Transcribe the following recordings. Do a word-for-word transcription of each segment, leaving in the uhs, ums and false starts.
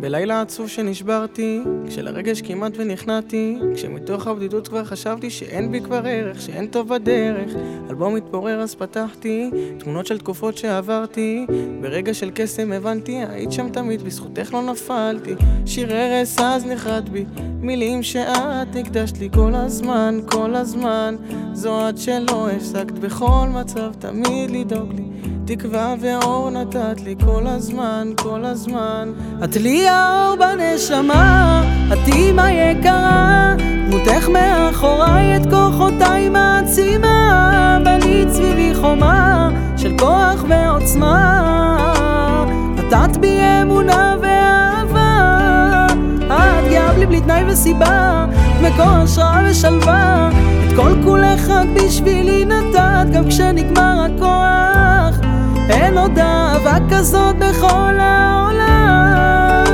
בלילה עצוב שנשברתי, כשלרגש כמעט ונכנעתי, כשמתוך הבדידות כבר חשבתי שאין בי כבר ערך, שאין טוב בדרך. אלבום מתפורר אז פתחתי, תמונות של תקופות שעברתי, ברגע של קסם הבנתי, היית שם תמיד, בזכותך לא נפלתי. שיר הרס אז נחרד בי, מילים שאת הקדשת לי כל הזמן, כל הזמן. זו את שלא הפסקת בכל מצב תמיד לדאוג לי, תקווה ואור נתת לי כל הזמן, כל הזמן. את לי האור בנשמה, את אמא יקרה, דמותך מאחוריי את כוחותיי מעצימה, בנית סביבי חומה של כוח ועוצמה, נתת בי אמונה ואהבה, את גאה בלי בלי תנאי וסיבה, מקור השראה ושלווה, את כל כולך רק בשבילי נתת, גם כשנגמר הכוח אין עוד אהבה כזאת בכל העולם.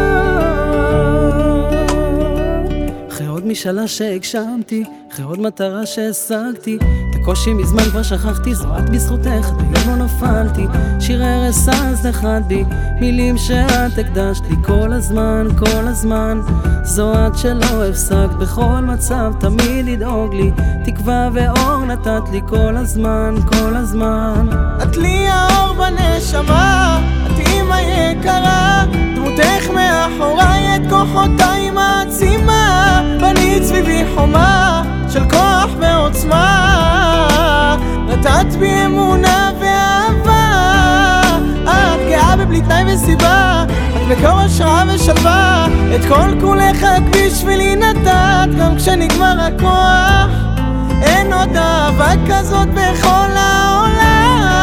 אחרי עוד משאלה שהגשמתי, אחרי עוד מטרה שהשגתי, את הקושי מזמן כבר שכחתי, זו את בזכותך, היום לא נפלתי. שיר הרס אז נחת בי, מילים שאת הקדשת לי כל הזמן, כל הזמן. זו את שלא הפסקת בכל מצב תמיד לדאוג לי, תקווה ואור נתת לי כל הזמן, כל הזמן. את לי האור בנשמה, את אמא יקרה, דמותך מאחוריי את כוחותיי מעצימה, בנית סביבי חומה של כוח ועוצמה, נתת בי אמונה ואהבה, את גאה בבלי תנאי וסיבה, את מקור השראה ושלווה, את כל כולך רק בשבילי נתת, גם כשנגמר הכוח אין עוד אהבה כזאת בכל העולם.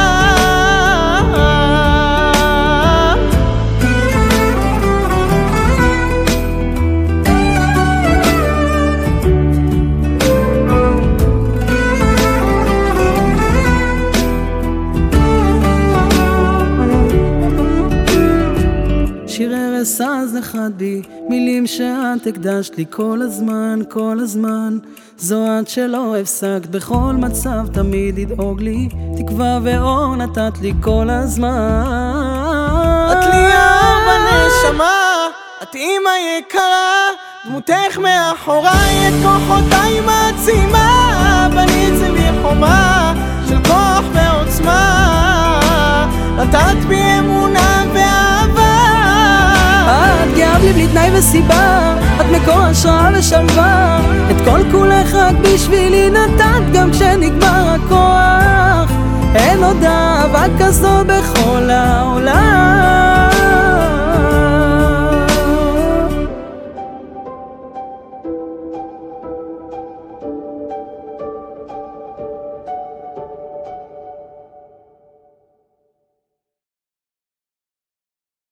שיר הרס אז נחת בי, מילים שאת הקדשת לי כל הזמן, כל הזמן. זו את שלא הפסקת בכל מצב תמיד לדאוג לי, תקווה ואור נתת לי כל הזמן. את לי האור בנשמה, את אמא יקרה, דמותך מאחוריי את כוחותיי מעצימה, בנית סביבי חומה של כוח ועוצמה, נתת בי אמונה ואהבה, את גאה בלי בלי תנאי וסיבה, את מקור השראה ושלווה, את כל כולך רק בשבילי נתת, גם כשנגמר הכוח אין עוד אהבה כזו בכל העולם.